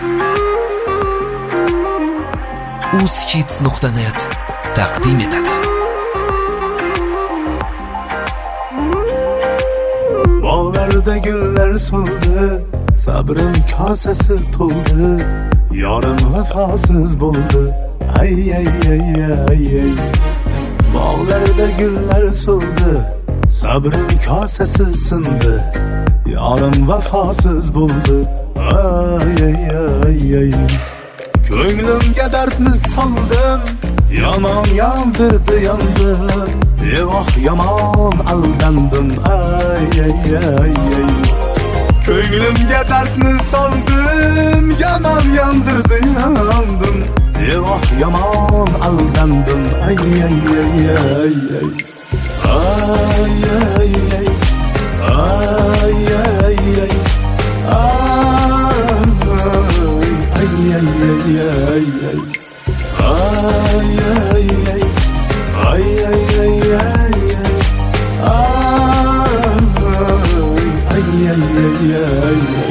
uzhits.net taqdim etadi. Bog'larda gullar so'ldi, sabrim kosasi to'ldi, yorim vafosiz bo'ldi. Ay ay ay ay ay. Bog'larda gullar so'ldi, sabrim kosasi sindi, yorim vafosiz bo'ldi. Ay ay ay ay. Ko'nglimga dardni soldim, yomon yondirdi yondim, evoh yomon aldandim. Ay ay ay ay. Ko'nglimga dardni soldim, yomon yondirdi yondim, evoh yomon aldandim. Ay ay ay ay ay. Ay ay ay. Ay ay ay. Ay ay ay ay ay. Ay ay ay. Ay ay ay ay ay. Ay ay ay ay ay.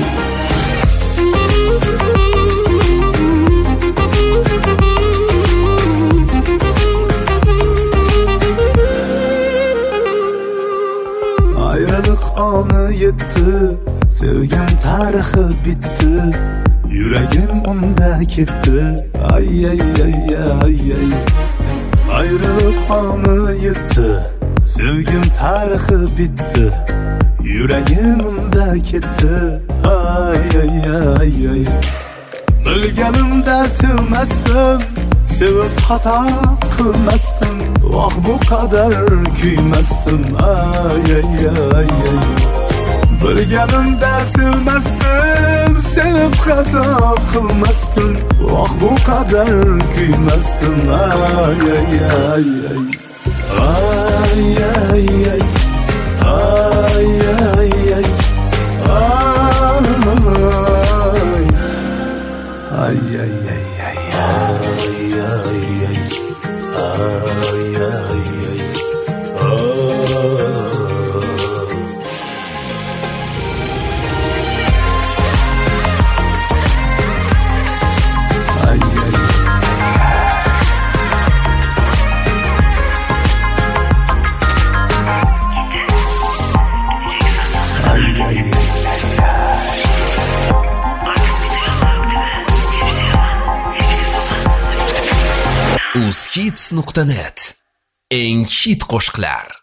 Ayrılık anı yetti, sevgim tarixi bitti, yuragim unda ketdi. Ay ay ay ay ay. Ayrılık anı yetti, sevgim tarixi bitti, yuragim unda ketdi. Ay ay ay ay. Bilganimda sevmasdim, sevib xato qilmasdim, voh bu qadar kuymasdim. Ay ay ay ay. Bilganimda sevmasdim, sevib xato qilmasdim, voh bu qadar kuymasdim. Ay ay ay ay. Ay ay ay. Ay ay ay. Ay ay ay ay. Ay ay ay. Ay ay ay. uzhits.net eng hit qo'shiqlar.